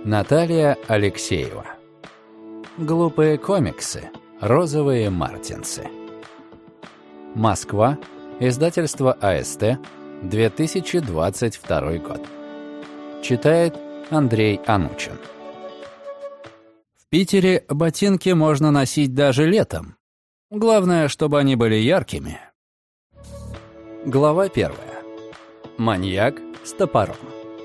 Наталья Алексеева. Глупые комиксы. Розовые мартинсы. Москва. Издательство АСТ. 2022 год. Читает Андрей Анучин. В Питере ботинки можно носить даже летом. Главное, чтобы они были яркими. Глава 1. Маньяк с топором.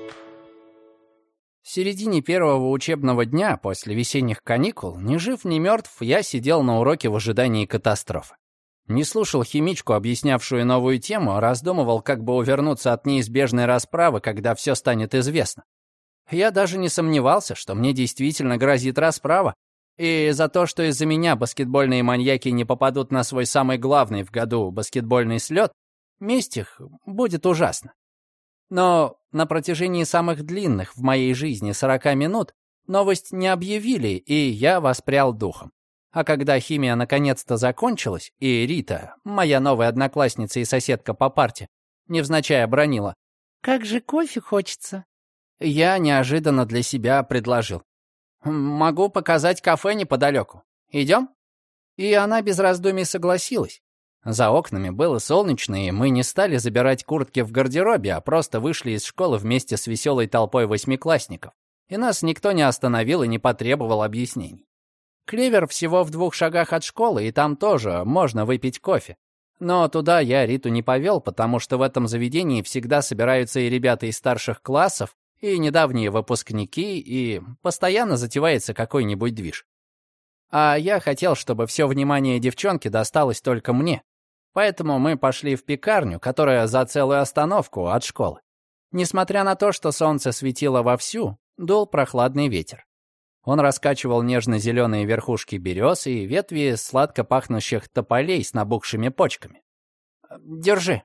В середине первого учебного дня после весенних каникул, ни жив, ни мертв, я сидел на уроке в ожидании катастрофы. Не слушал химичку, объяснявшую новую тему, а раздумывал, как бы увернуться от неизбежной расправы, когда все станет известно. Я даже не сомневался, что мне действительно грозит расправа, и за то, что из-за меня баскетбольные маньяки не попадут на свой самый главный в году баскетбольный слет, месть их будет ужасна. Но на протяжении самых длинных в моей жизни 40 минут новость не объявили, и я воспрял духом. А когда химия наконец-то закончилась, и Рита, моя новая одноклассница и соседка по парте, невзначай обронила: «Как же кофе хочется!» Я неожиданно для себя предложил: «Могу показать кафе неподалеку. Идем?» И она без раздумий согласилась. За окнами было солнечно, и мы не стали забирать куртки в гардеробе, а просто вышли из школы вместе с веселой толпой восьмиклассников. И нас никто не остановил и не потребовал объяснений. Клевер всего в 2 шагах от школы, и там тоже можно выпить кофе. Но туда я Риту не повел, потому что в этом заведении всегда собираются и ребята из старших классов, и недавние выпускники, и постоянно затевается какой-нибудь движ. А я хотел, чтобы все внимание девчонки досталось только мне. Поэтому мы пошли в пекарню, которая за целую остановку от школы. Несмотря на то, что солнце светило вовсю, дул прохладный ветер. Он раскачивал нежно-зеленые верхушки берез и ветви сладко пахнущих тополей с набухшими почками. «Держи».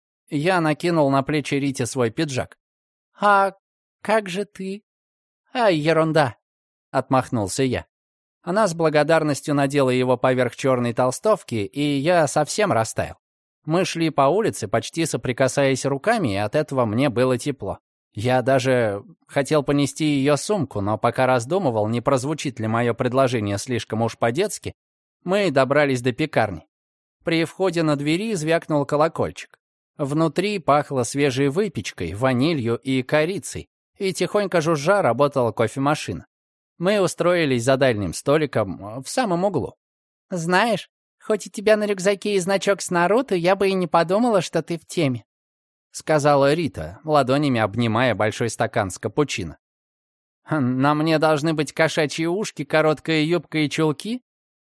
Я накинул на плечи Рите свой пиджак. «А как же ты?» «Ай, ерунда», — отмахнулся я. Она с благодарностью надела его поверх черной толстовки, и я совсем растаял. Мы шли по улице, почти соприкасаясь руками, и от этого мне было тепло. Я даже хотел понести ее сумку, но пока раздумывал, не прозвучит ли мое предложение слишком уж по-детски, мы добрались до пекарни. При входе на двери звякнул колокольчик. Внутри пахло свежей выпечкой, ванилью и корицей, и тихонько жужжа работала кофемашина. Мы устроились за дальним столиком в самом углу. «Знаешь, хоть у тебя на рюкзаке и значок с Наруто, я бы и не подумала, что ты в теме», — сказала Рита, ладонями обнимая большой стакан с капучино. «На мне должны быть кошачьи ушки, короткая юбка и чулки?»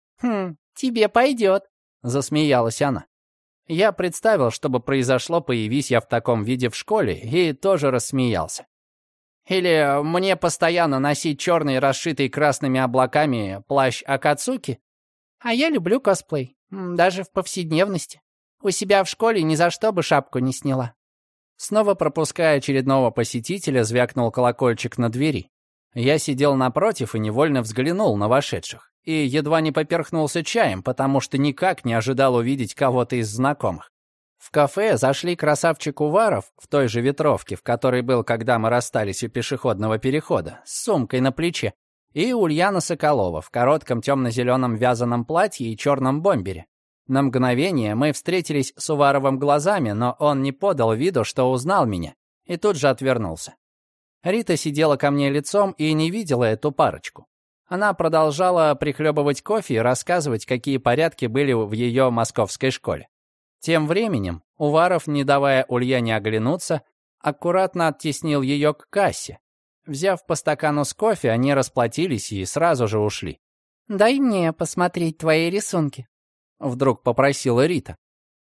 «Тебе пойдет», — засмеялась она. Я представил, что бы произошло, появись я в таком виде в школе, и тоже рассмеялся. «Или мне постоянно носить черный, расшитый красными облаками плащ Акацуки? А я люблю косплей, даже в повседневности. У себя в школе ни за что бы шапку не сняла». Снова пропуская очередного посетителя, звякнул колокольчик на двери. Я сидел напротив и невольно взглянул на вошедших. И едва не поперхнулся чаем, потому что никак не ожидал увидеть кого-то из знакомых. В кафе зашли красавчик Уваров в той же ветровке, в которой был, когда мы расстались у пешеходного перехода, с сумкой на плече, и Ульяна Соколова в коротком темно-зеленом вязаном платье и черном бомбере. На мгновение мы встретились с Уваровым глазами, но он не подал виду, что узнал меня, и тут же отвернулся. Рита сидела ко мне лицом и не видела эту парочку. Она продолжала прихлебывать кофе и рассказывать, какие порядки были в ее московской школе. Тем временем Уваров, не давая Ульяне оглянуться, аккуратно оттеснил ее к кассе. Взяв по стакану с кофе, они расплатились и сразу же ушли. «Дай мне посмотреть твои рисунки», — вдруг попросила Рита.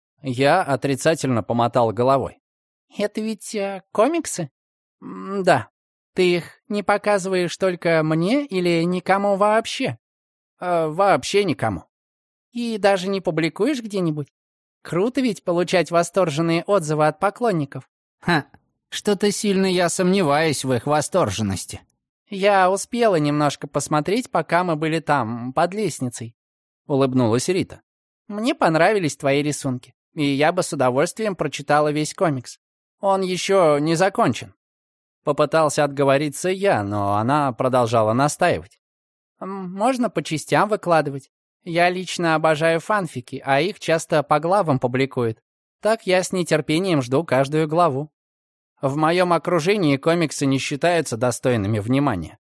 Я отрицательно помотал головой. «Это ведь комиксы?» «Да». «Ты их не показываешь только мне или никому вообще?» «Вообще никому». «И даже не публикуешь где-нибудь? Круто ведь получать восторженные отзывы от поклонников». Что-то сильно я сомневаюсь в их восторженности. Я успела немножко посмотреть, пока мы были там, под лестницей», — улыбнулась Рита. «Мне понравились твои рисунки, и я бы с удовольствием прочитала весь комикс. Он еще не закончен». Попытался отговориться я, но она продолжала настаивать. «Можно по частям выкладывать. Я лично обожаю фанфики, а их часто по главам публикуют. Так я с нетерпением жду каждую главу. В моем окружении комиксы не считаются достойными внимания».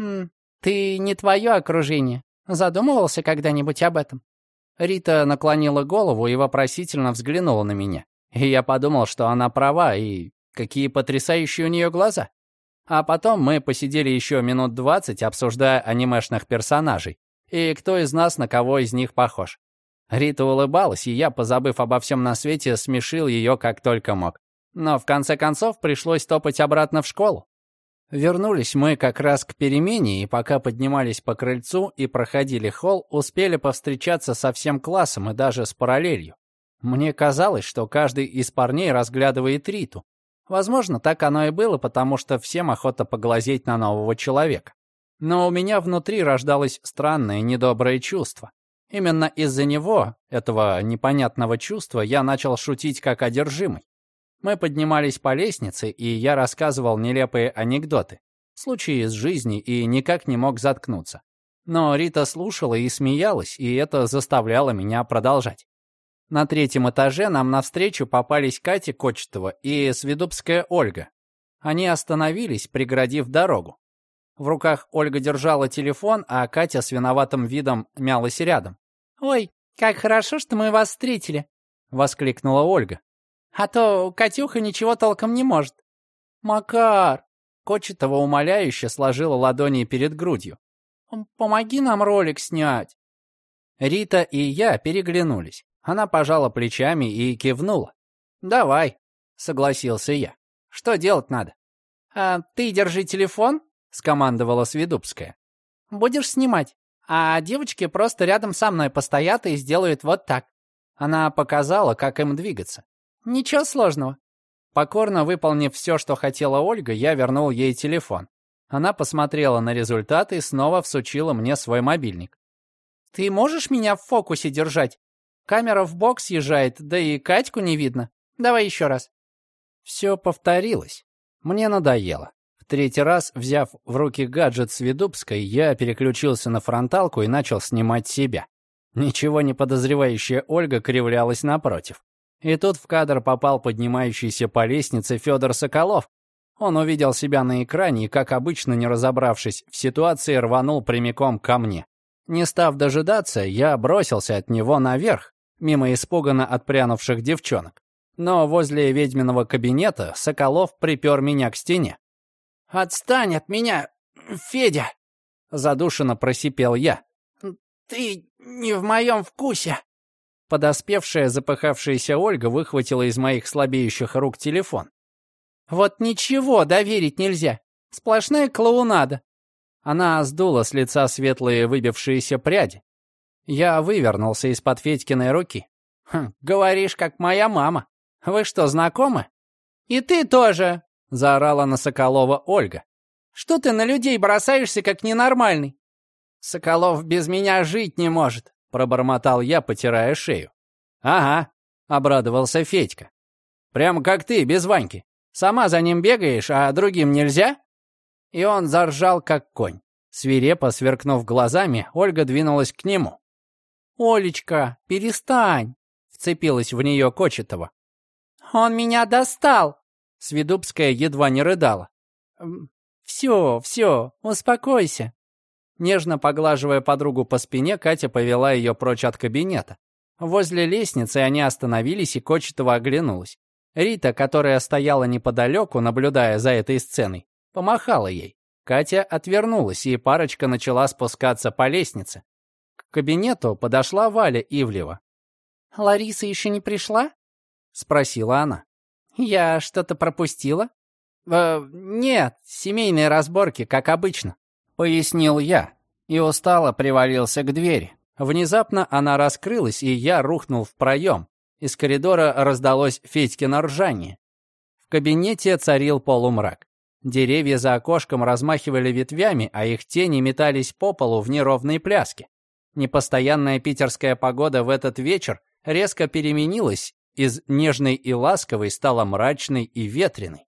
«Ты не твое окружение. Задумывался когда-нибудь об этом?» Рита наклонила голову и вопросительно взглянула на меня. И я подумал, что она права, и какие потрясающие у нее глаза. А потом мы посидели еще минут 20, обсуждая анимешных персонажей, и кто из нас на кого из них похож. Рита улыбалась, и я, позабыв обо всем на свете, смешил ее как только мог. Но в конце концов пришлось топать обратно в школу. Вернулись мы как раз к перемене, и пока поднимались по крыльцу и проходили холл, успели повстречаться со всем классом и даже с параллелью. Мне казалось, что каждый из парней разглядывает Риту. Возможно, так оно и было, потому что всем охота поглазеть на нового человека. Но у меня внутри рождалось странное недоброе чувство. Именно из-за него, этого непонятного чувства, я начал шутить как одержимый. Мы поднимались по лестнице, и я рассказывал нелепые анекдоты, случаи из жизни, и никак не мог заткнуться. Но Рита слушала и смеялась, и это заставляло меня продолжать. На 3-м этаже нам навстречу попались Катя Кочетова и Свидубская Ольга. Они остановились, преградив дорогу. В руках Ольга держала телефон, а Катя с виноватым видом мялась рядом. «Ой, как хорошо, что мы вас встретили!» — воскликнула Ольга. «А то Катюха ничего толком не может». «Макар!» — Кочетова умоляюще сложила ладони перед грудью. «Помоги нам ролик снять». Рита и я переглянулись. Она пожала плечами и кивнула. «Давай», — согласился я. «Что делать надо?» «Ты держи телефон», — скомандовала Свидубская. «Будешь снимать, а девочки просто рядом со мной постоят и сделают вот так». Она показала, как им двигаться. «Ничего сложного». Покорно выполнив все, что хотела Ольга, я вернул ей телефон. Она посмотрела на результаты и снова всучила мне свой мобильник. «Ты можешь меня в фокусе держать? Камера в бок съезжает, да и Катьку не видно. Давай еще раз». Все повторилось. Мне надоело. В 3-й раз, взяв в руки гаджет Свидубской, я переключился на фронталку и начал снимать себя. Ничего не подозревающая Ольга кривлялась напротив. И тут в кадр попал поднимающийся по лестнице Федор Соколов. Он увидел себя на экране и, как обычно, не разобравшись в ситуации, рванул прямиком ко мне. Не став дожидаться, я бросился от него наверх, мимо испуганно отпрянувших девчонок. Но возле ведьминого кабинета Соколов припер меня к стене. «Отстань от меня, Федя!» — задушенно просипел я. «Ты не в моем вкусе!» Подоспевшая запыхавшаяся Ольга выхватила из моих слабеющих рук телефон. «Вот ничего доверить нельзя. Сплошная клоунада». Она сдула с лица светлые выбившиеся пряди. Я вывернулся из-под Федькиной руки. «Говоришь, как моя мама. Вы что, знакомы?» «И ты тоже!» — заорала на Соколова Ольга. «Что ты на людей бросаешься, как ненормальный?» «Соколов без меня жить не может», — пробормотал я, потирая шею. «Ага», — обрадовался Федька. «Прямо как ты, без Ваньки. Сама за ним бегаешь, а другим нельзя?» И он заржал, как конь. Свирепо сверкнув глазами, Ольга двинулась к нему. «Олечка, перестань!» — вцепилась в нее Кочетова. «Он меня достал!» — Свидубская едва не рыдала. «Все, успокойся». Нежно поглаживая подругу по спине, Катя повела ее прочь от кабинета. Возле лестницы они остановились, и Кочетова оглянулась. Рита, которая стояла неподалеку, наблюдая за этой сценой, помахала ей. Катя отвернулась, и парочка начала спускаться по лестнице. К кабинету подошла Валя Ивлева. «Лариса еще не пришла?» — спросила она. «Я что-то пропустила?» «Нет, семейные разборки, как обычно», — пояснил я, и устало привалился к двери. Внезапно она раскрылась, и я рухнул в проем. Из коридора раздалось Федькино ржание. В кабинете царил полумрак. Деревья за окошком размахивали ветвями, а их тени метались по полу в неровной пляске. Непостоянная питерская погода в этот вечер резко переменилась, из нежной и ласковой стала мрачной и ветреной.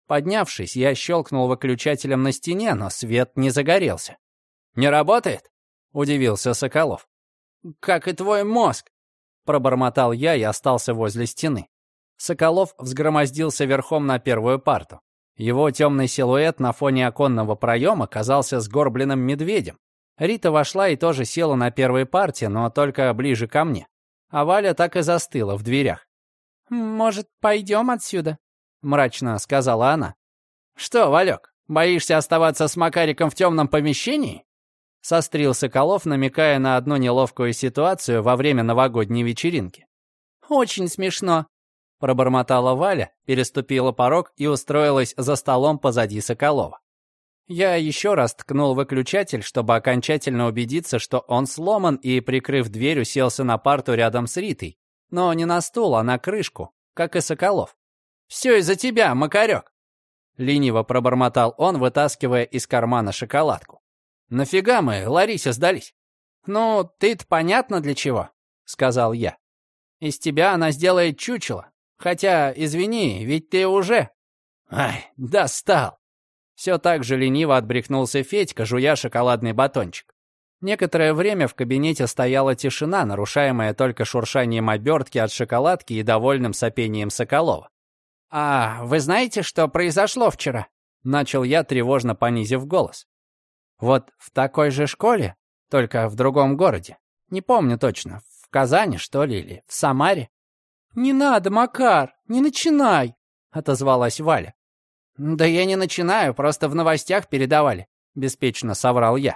Поднявшись, я щелкнул выключателем на стене, но свет не загорелся. «Не работает?» — удивился Соколов. «Как и твой мозг!» — пробормотал я и остался возле стены. Соколов взгромоздился верхом на первую парту. Его темный силуэт на фоне оконного проема казался сгорбленным медведем. Рита вошла и тоже села на первой парте, но только ближе ко мне. А Валя так и застыла в дверях. «Может, пойдем отсюда?» — мрачно сказала она. «Что, Валек, боишься оставаться с Макариком в темном помещении?» — сострил Соколов, намекая на одну неловкую ситуацию во время новогодней вечеринки. «Очень смешно», — пробормотала Валя, переступила порог и устроилась за столом позади Соколова. Я еще раз ткнул выключатель, чтобы окончательно убедиться, что он сломан, и, прикрыв дверь, уселся на парту рядом с Ритой. Но не на стул, а на крышку, как и Соколов. «Все из-за тебя, Макарек!» Лениво пробормотал он, вытаскивая из кармана шоколадку. «Нафига мы Ларисе сдались?» «Ну, ты-то понятно для чего», — сказал я. «Из тебя она сделает чучело. Хотя, извини, ведь ты уже...» «Ай, достал!» Все так же лениво отбрехнулся Федька, жуя шоколадный батончик. Некоторое время в кабинете стояла тишина, нарушаемая только шуршанием обертки от шоколадки и довольным сопением Соколова. «А вы знаете, что произошло вчера?» — начал я, тревожно понизив голос. «Вот в такой же школе, только в другом городе. Не помню точно, в Казани, что ли, или в Самаре?» «Не надо, Макар, не начинай!» — отозвалась Валя. «Да я не начинаю, просто в новостях передавали», — беспечно соврал я.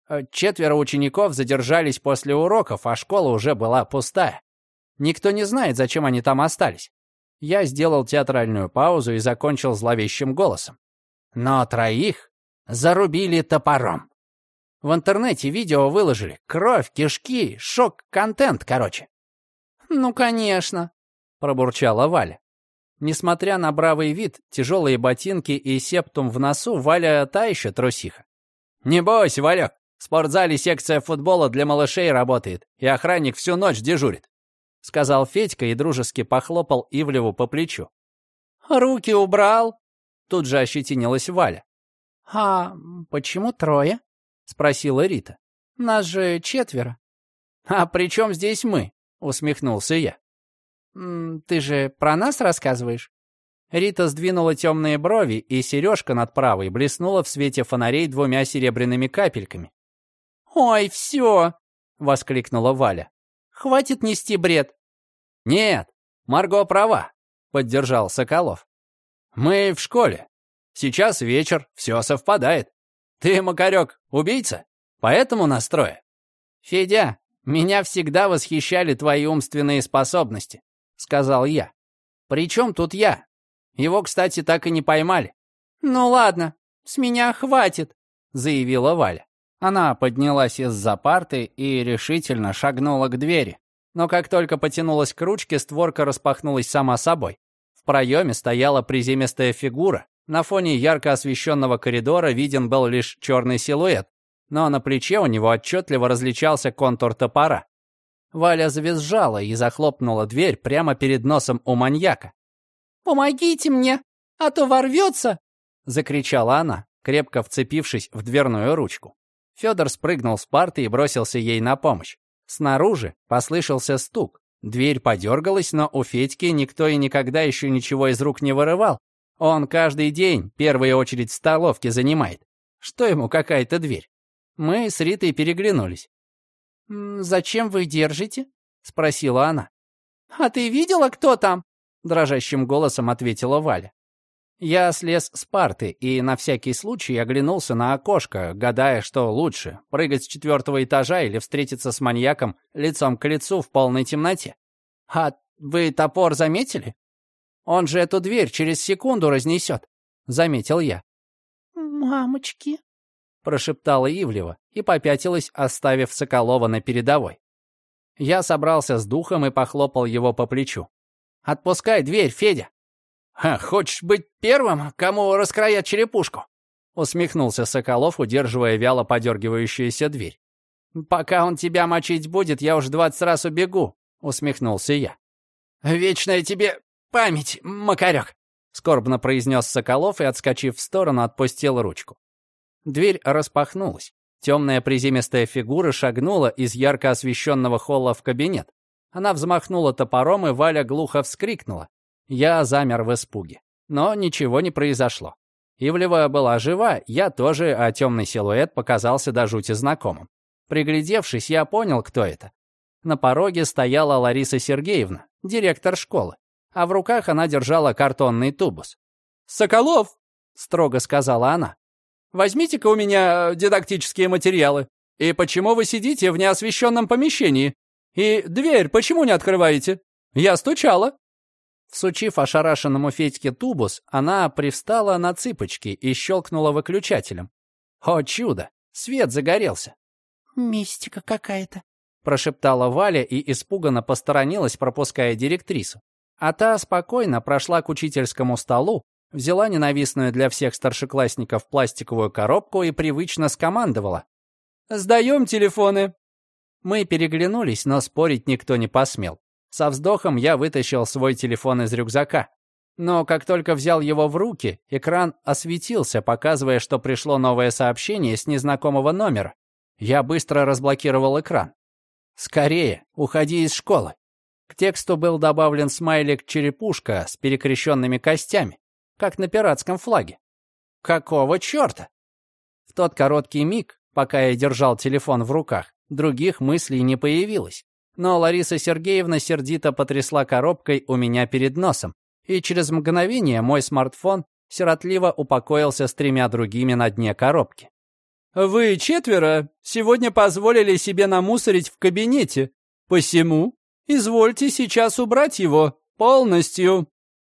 4 учеников задержались после уроков, а школа уже была пустая. Никто не знает, зачем они там остались. Я сделал театральную паузу и закончил зловещим голосом. Но 3 зарубили топором. В интернете видео выложили. Кровь, кишки, шок-контент, короче. «Ну, конечно», — пробурчала Валя. Несмотря на бравый вид, тяжелые ботинки и септум в носу, Валя та еще трусиха. «Не бойся, Валек, в спортзале секция футбола для малышей работает, и охранник всю ночь дежурит», — сказал Федька и дружески похлопал Ивлеву по плечу. «Руки убрал?» — тут же ощетинилась Валя. «А почему 3?» — спросила Рита. «Нас же 4». «А при чем здесь мы?» — усмехнулся я. «Ты же про нас рассказываешь?» Рита сдвинула темные брови, и сережка над правой блеснула в свете фонарей 2 серебряными капельками. «Ой, все!» — воскликнула Валя. «Хватит нести бред!» «Нет, Марго права», — поддержал Соколов. «Мы в школе. Сейчас вечер, все совпадает. Ты, Макарек, убийца? Поэтому нас 3. «Федя, меня всегда восхищали твои умственные способности», — сказал я. «При чем тут я? Его, кстати, так и не поймали». «Ну ладно, с меня хватит», — заявила Валя. Она поднялась из-за парты и решительно шагнула к двери. Но как только потянулась к ручке, створка распахнулась сама собой. В проеме стояла приземистая фигура. На фоне ярко освещенного коридора виден был лишь черный силуэт, но на плече у него отчетливо различался контур топора. Валя завизжала и захлопнула дверь прямо перед носом у маньяка. «Помогите мне, а то ворвется!» — закричала она, крепко вцепившись в дверную ручку. Федор спрыгнул с парты и бросился ей на помощь. Снаружи послышался стук. Дверь подергалась, но у Федьки никто и никогда еще ничего из рук не вырывал. Он каждый день первую очередь в столовке занимает. Что ему какая-то дверь? Мы с Ритой переглянулись. «Зачем вы держите?» — спросила она. «А ты видела, кто там?» — дрожащим голосом ответила Валя. Я слез с парты и на всякий случай оглянулся на окошко, гадая, что лучше — прыгать с 4-го этажа или встретиться с маньяком лицом к лицу в полной темноте. «А вы топор заметили? Он же эту дверь через секунду разнесет», — заметил я. «Мамочки», — прошептала Ивлева и попятилась, оставив Соколова на передовой. Я собрался с духом и похлопал его по плечу. «Отпускай дверь, Федя!» «Хочешь быть первым, кому раскроят черепушку?» — усмехнулся Соколов, удерживая вяло подергивающуюся дверь. «Пока он тебя мочить будет, я уж 20 раз убегу», — усмехнулся я. «Вечная тебе память, Макарек!» — скорбно произнес Соколов и, отскочив в сторону, отпустил ручку. Дверь распахнулась. Темная приземистая фигура шагнула из ярко освещенного холла в кабинет. Она взмахнула топором, и Валя глухо вскрикнула. Я замер в испуге. Но ничего не произошло. Ивлева была жива, я тоже, а темный силуэт показался до жути знакомым. Приглядевшись, я понял, кто это. На пороге стояла Лариса Сергеевна, директор школы, а в руках она держала картонный тубус. «Соколов!» — строго сказала она. «Возьмите-ка у меня дидактические материалы. И почему вы сидите в неосвещенном помещении? И дверь почему не открываете? Я стучала». Всучив ошарашенному Федьке тубус, она привстала на цыпочки и щелкнула выключателем. О чудо! Свет загорелся. «Мистика какая-то», — прошептала Валя и испуганно посторонилась, пропуская директрису. А та спокойно прошла к учительскому столу, взяла ненавистную для всех старшеклассников пластиковую коробку и привычно скомандовала: «Сдаем телефоны». Мы переглянулись, но спорить никто не посмел. Со вздохом я вытащил свой телефон из рюкзака. Но как только взял его в руки, экран осветился, показывая, что пришло новое сообщение с незнакомого номера. Я быстро разблокировал экран. «Скорее, уходи из школы». К тексту был добавлен смайлик-черепушка с перекрещенными костями, как на пиратском флаге. Какого черта? В тот короткий миг, пока я держал телефон в руках, других мыслей не появилось. Но Лариса Сергеевна сердито потрясла коробкой у меня перед носом, и через мгновение мой смартфон сиротливо упокоился с 3 другими на дне коробки. «Вы 4 сегодня позволили себе намусорить в кабинете, посему извольте сейчас убрать его полностью».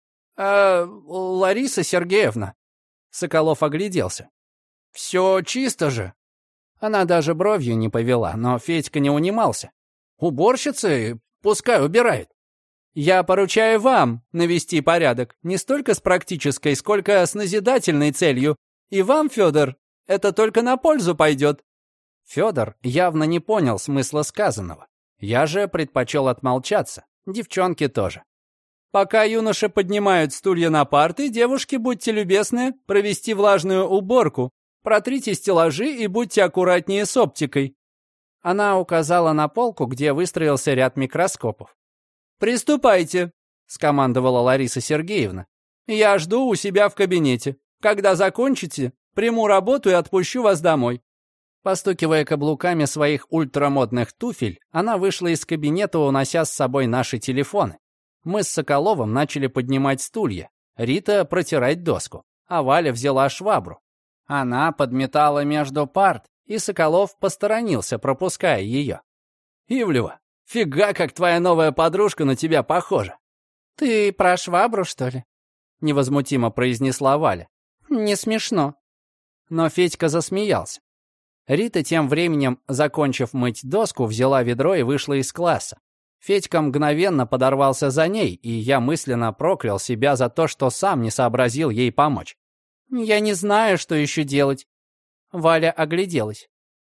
Лариса Сергеевна», — Соколов огляделся. «Все чисто же». Она даже бровью не повела, но Федька не унимался. «Уборщицы пускай убирает. Я поручаю вам навести порядок не столько с практической, сколько с назидательной целью. И вам, Федор, это только на пользу пойдет». Федор явно не понял смысла сказанного. Я же предпочел отмолчаться, девчонки тоже. «Пока юноши поднимают стулья на парты, девушки, будьте любезны провести влажную уборку. Протрите стеллажи и будьте аккуратнее с оптикой». Она указала на полку, где выстроился ряд микроскопов. «Приступайте», — скомандовала Лариса Сергеевна. «Я жду у себя в кабинете. Когда закончите, приму работу и отпущу вас домой». Постукивая каблуками своих ультрамодных туфель, она вышла из кабинета, унося с собой наши телефоны. Мы с Соколовым начали поднимать стулья, Рита протирать доску, а Валя взяла швабру. Она подметала между парт, и Соколов посторонился, пропуская ее. «Ивлева, фига, как твоя новая подружка на тебя похожа!» «Ты про швабру, что ли?» — невозмутимо произнесла Валя. «Не смешно». Но Федька засмеялся. Рита тем временем, закончив мыть доску, взяла ведро и вышла из класса. Федька мгновенно подорвался за ней, и я мысленно проклял себя за то, что сам не сообразил ей помочь. «Я не знаю, что еще делать». Валя огляделась.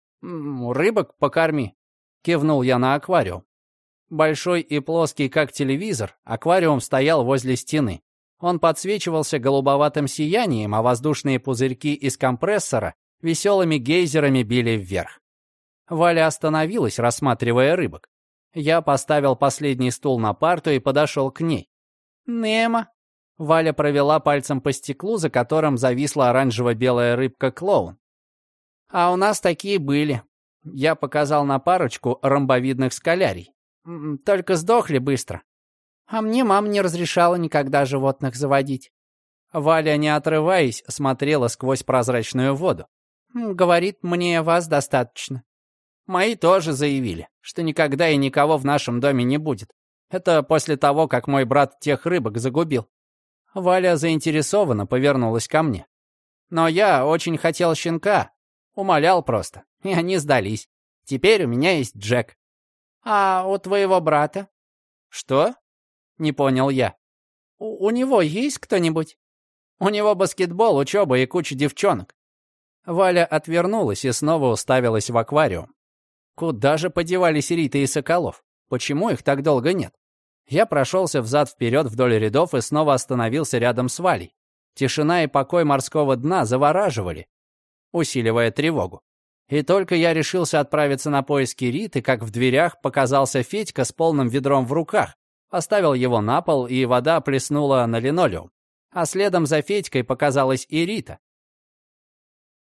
«Рыбок покорми», — кивнул я на аквариум. Большой и плоский, как телевизор, аквариум стоял возле стены. Он подсвечивался голубоватым сиянием, а воздушные пузырьки из компрессора веселыми гейзерами били вверх. Валя остановилась, рассматривая рыбок. Я поставил последний стул на парту и подошел к ней. «Немо». Валя провела пальцем по стеклу, за которым зависла оранжево-белая рыбка-клоун. «А у нас такие были». Я показал на парочку ромбовидных скалярий. «Только сдохли быстро». «А мне мама не разрешала никогда животных заводить». Валя, не отрываясь, смотрела сквозь прозрачную воду. «Говорит, мне вас достаточно». Мои тоже заявили, что никогда и никого в нашем доме не будет. Это после того, как мой брат тех рыбок загубил. Валя заинтересованно повернулась ко мне. Но я очень хотел щенка. Умолял просто. И они сдались. Теперь у меня есть Джек. «А у твоего брата?» «Что?» — не понял я. У него есть кто-нибудь?» «У него баскетбол, учеба и куча девчонок». Валя отвернулась и снова уставилась в аквариум. Куда же подевались Рита и Соколов? Почему их так долго нет? Я прошелся взад-вперед вдоль рядов и снова остановился рядом с Валей. Тишина и покой морского дна завораживали, усиливая тревогу. И только я решился отправиться на поиски Риты, как в дверях показался Федька с полным ведром в руках. Поставил его на пол, и вода плеснула на линолеум. А следом за Федькой показалась и Рита.